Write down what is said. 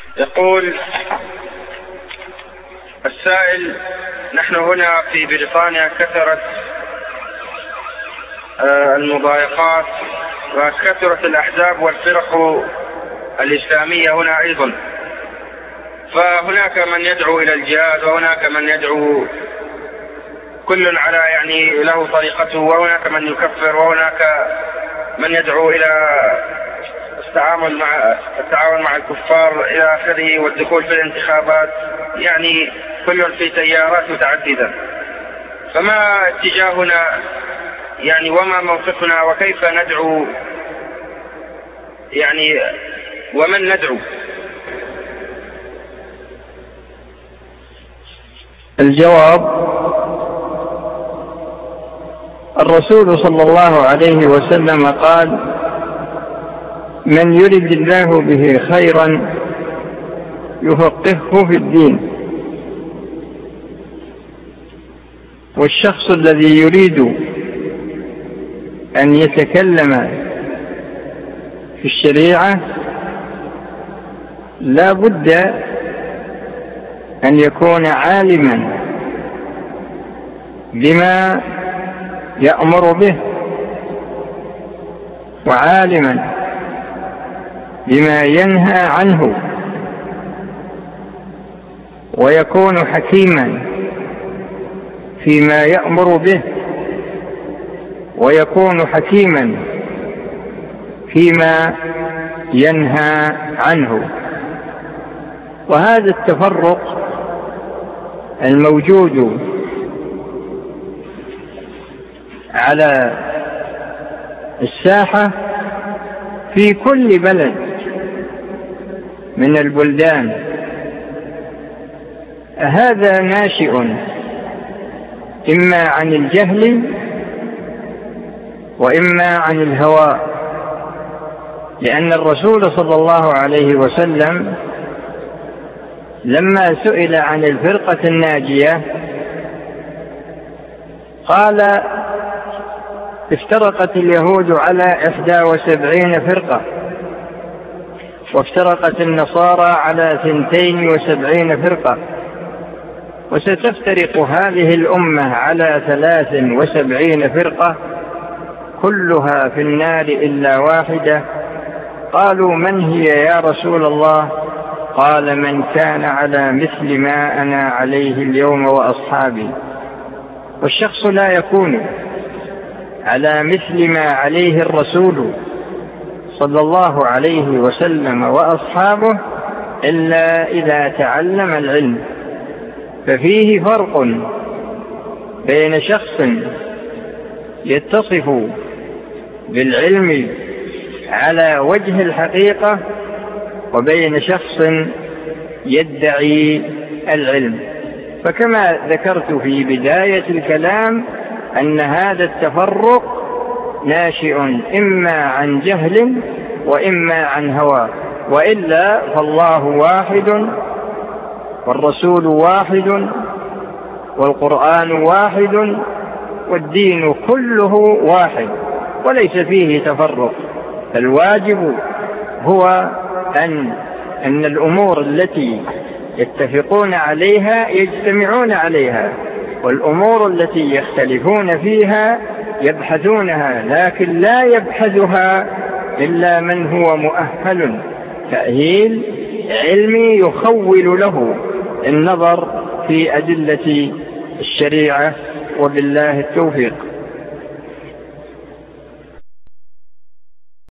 يقول السائل: نحن هنا في بريطانيا كثرت المضايقات وكثرت الأحزاب والفرق الإسلامية هنا أيضا، فهناك من يدعو إلى الجهاد وهناك من يدعو، كل على له طريقته، وهناك من يكفر وهناك من يدعو إلى التعاون مع الكفار إلى آخره والدخول في الانتخابات، كل في تيارات متعددة. فما اتجاهنا وما موقفنا وكيف ندعو ومن ندعو؟ الجواب: الرسول صلى الله عليه وسلم قال: من يرد الله به خيرا يفقهه في الدين. والشخص الذي يريد أن يتكلم في الشريعة لا بد أن يكون عالما بما يأمر به وعالما بما ينهى عنه، ويكون حكيما فيما يأمر به ويكون حكيما فيما ينهى عنه. وهذا التفرق الموجود على الساحة في كل بلد من البلدان هذا ناشئ إما عن الجهل وإما عن الهوى، لأن الرسول صلى الله عليه وسلم لما سئل عن الفرقة الناجية قال: افترقت اليهود على 71 فرقة، وافترقت النصارى على 72 فرقة، وستفترق هذه الأمة على 73 فرقة كلها في النار إلا واحدة. قالوا: من هي يا رسول الله؟ قال: من كان على مثل ما أنا عليه اليوم وأصحابي. والشخص لا يكون على مثل ما عليه الرسول صلى الله عليه وسلم وأصحابه إلا إذا تعلم العلم. ففيه فرق بين شخص يتصف بالعلم على وجه الحقيقة وبين شخص يدعي العلم. فكما ذكرت في بداية الكلام أن هذا التفرق ناشئ إما عن جهل وإما عن هوى، وإلا فالله واحد والرسول واحد والقرآن واحد والدين كله واحد وليس فيه تفرق. الواجب هو أن الأمور التي يتفقون عليها يجتمعون عليها، والأمور التي يختلفون فيها يبحثونها، لكن لا يبحثها إلا من هو مؤهل تأهيل علمي يخول له النظر في أدلة الشريعة، وبالله التوفيق.